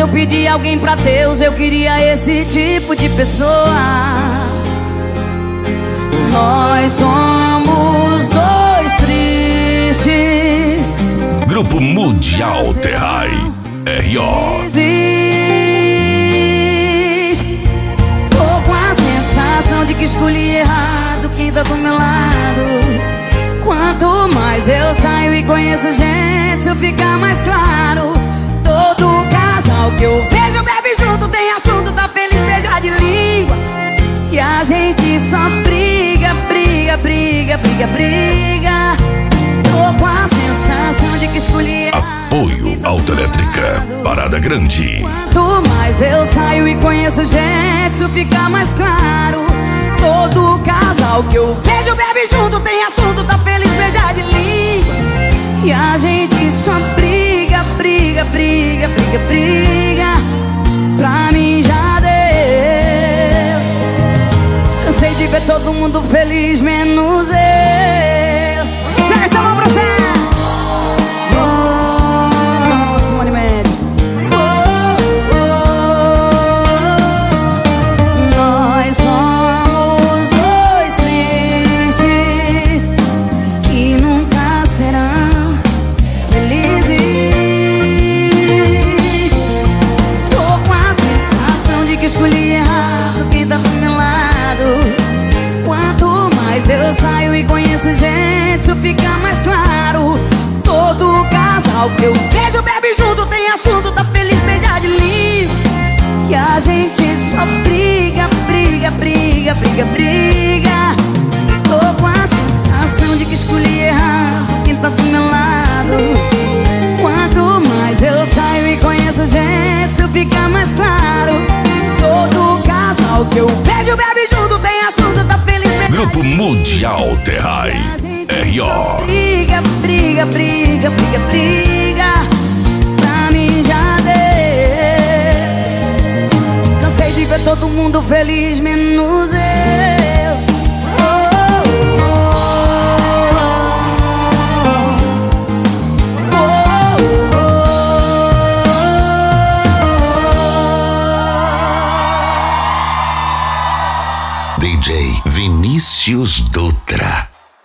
eu pedi alguém pra Deus, eu queria esse tipo de pessoa. Nós somos dois tristes. Grupo Mundial Terrai R.O. Tô com a sensação de que escolhi errado quem tá do meu lado. Quanto mais eu saio e conheço gente, isso fica mais claro. Todo casal que eu vejo bebe junto, tem assunto, tá feliz, beija de língua. E a gente só briga, briga, briga, briga, briga. Tô com a sensação de que escolhi errado. Apoio Autoelétrica Parada Grande. Quanto mais eu saio e conheço gente, isso fica mais claro. Todo casal que eu vejo bebe junto, tem assunto, tá feliz, beija de língua. E a gente só briga, briga, briga, briga, briga. Pra mim já deu. Cansei de ver todo mundo feliz, menos eu. Joga essa mão pra você. Oh, Simone Mendes. Nós somos dois tristes que nunca serão felizes. Tô com a sensação de que escolhi errado quem tá do meu lado. Quanto mais eu saio e conheço gente, isso fica mais claro. Todo casal que eu vejo bebe junto, tem assunto, tá feliz, beija de língua. E a gente só briga, briga, briga, briga, briga. Tô com a sensação de que escolhi errado quem tá do meu lado. Quanto mais eu saio e conheço gente, isso fica mais claro. Todo casal que eu vejo bebe junto, tem assunto, tá feliz, beija Grupo Mundial Terrai R.O. briga, briga, briga, briga, briga. Pra mim já deu. Cansei de ver todo mundo feliz, menos eu. DJ Vinícius Dutra.